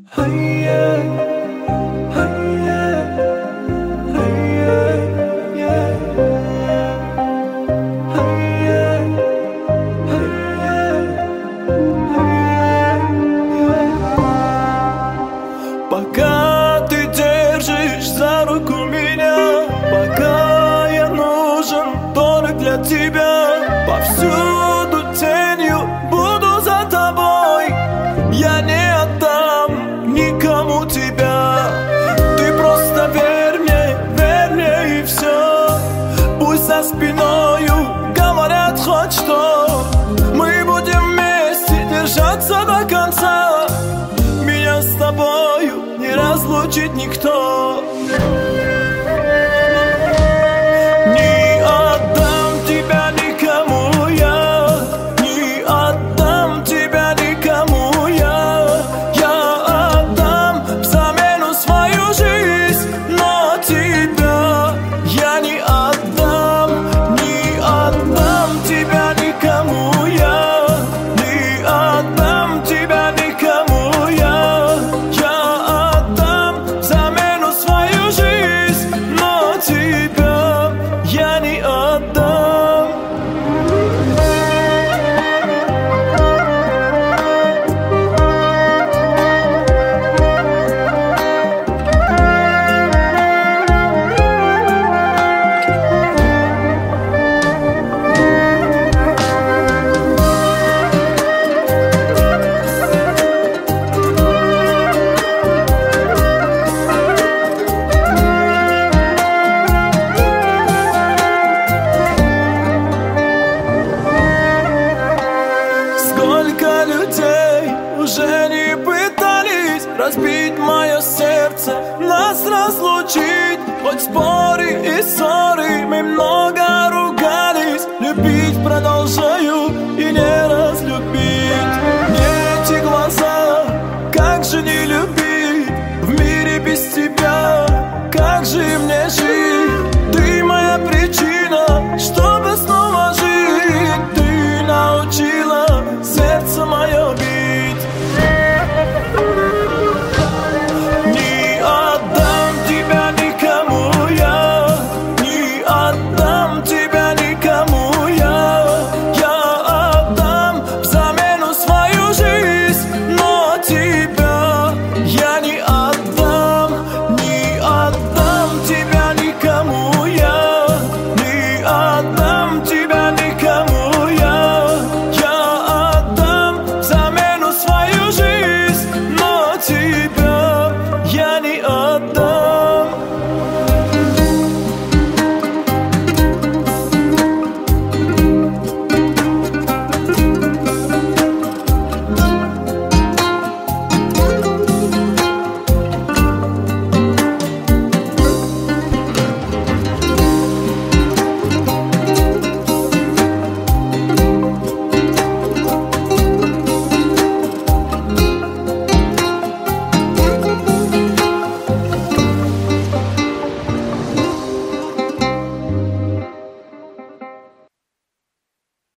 Пока ты держишь за руку меня, пока я нужен только для тебя, повсюду тенью буду за тобой. Я не отдам никому тебя. Ты просто верь мне и все. Пусть за спиною говорят хоть что, мы будем вместе держаться до конца. Меня с тобою не разлучит никто. Не отдам тебя никому я, не отдам тебя никому я. Я отдам взамен свою жизнь, но тебя я не отдам. Не отдам тебя никому я, не отдам тебя никому я. Я отдам взамен свою жизнь, но тебя я не отдам. Сколько людей уже не пытались разбить мое сердце, нас разлучить. Хоть споры и ссоры, мы много ругались, любить продолжаю и не